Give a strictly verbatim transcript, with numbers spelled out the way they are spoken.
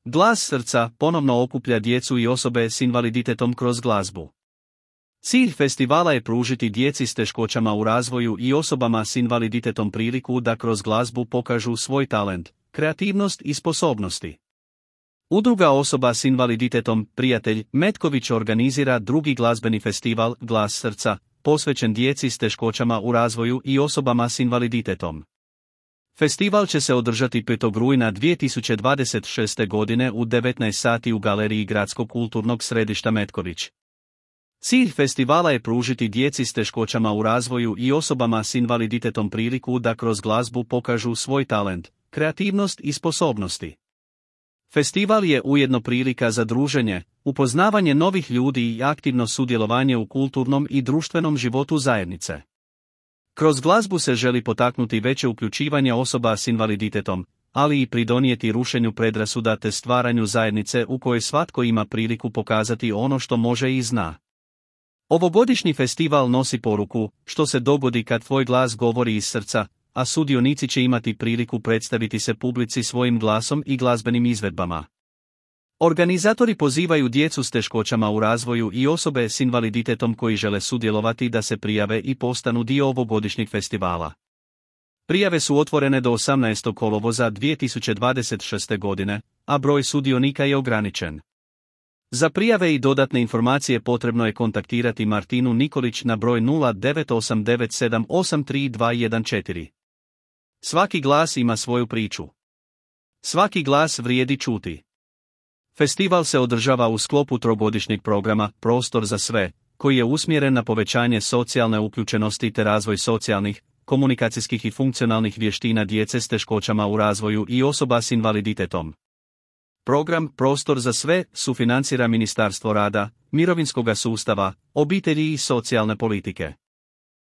Glas srca ponovno okuplja djecu i osobe s invaliditetom kroz glazbu. Cilj festivala je pružiti djeci s teškoćama u razvoju i osobama s invaliditetom priliku da kroz glazbu pokažu svoj talent, kreativnost i sposobnosti. Udruga osoba s invaliditetom Prijatelj Metković organizira drugi glazbeni festival Glas srca, posvećen djeci s teškoćama u razvoju i osobama s invaliditetom. Festival će se održati petog rujna dvije tisuće dvadeset šeste. godine u devetnaest sati u galeriji Gradskog kulturnog središta Metković. Cilj festivala je pružiti djeci s teškoćama u razvoju i osobama s invaliditetom priliku da kroz glazbu pokažu svoj talent, kreativnost i sposobnosti. Festival je ujedno prilika za druženje, upoznavanje novih ljudi i aktivno sudjelovanje u kulturnom i društvenom životu zajednice. Kroz glazbu se želi potaknuti veće uključivanje osoba s invaliditetom, ali i pridonijeti rušenju predrasuda te stvaranju zajednice u kojoj svatko ima priliku pokazati ono što može i zna. Ovogodišnji festival nosi poruku, što se dogodi kad tvoj glas govori iz srca, a sudionici će imati priliku predstaviti se publici svojim glasom i glazbenim izvedbama. Organizatori pozivaju djecu s teškoćama u razvoju i osobe s invaliditetom koji žele sudjelovati da se prijave i postanu dio ovogodišnjeg festivala. Prijave su otvorene do osamnaestog kolovoza dvije tisuće dvadeset šeste. godine, a broj sudionika je ograničen. Za prijave i dodatne informacije potrebno je kontaktirati Martinu Nikolić na broj nula devet osam devet sedam osam tri dva jedan četiri. Svaki glas ima svoju priču. Svaki glas vrijedi čuti. Festival se održava u sklopu trogodišnjeg programa Prostor za sve, koji je usmjeren na povećanje socijalne uključenosti te razvoj socijalnih, komunikacijskih i funkcionalnih vještina djece s teškoćama u razvoju i osoba s invaliditetom. Program Prostor za sve sufinancira Ministarstvo rada, mirovinskoga sustava, obitelji i socijalne politike.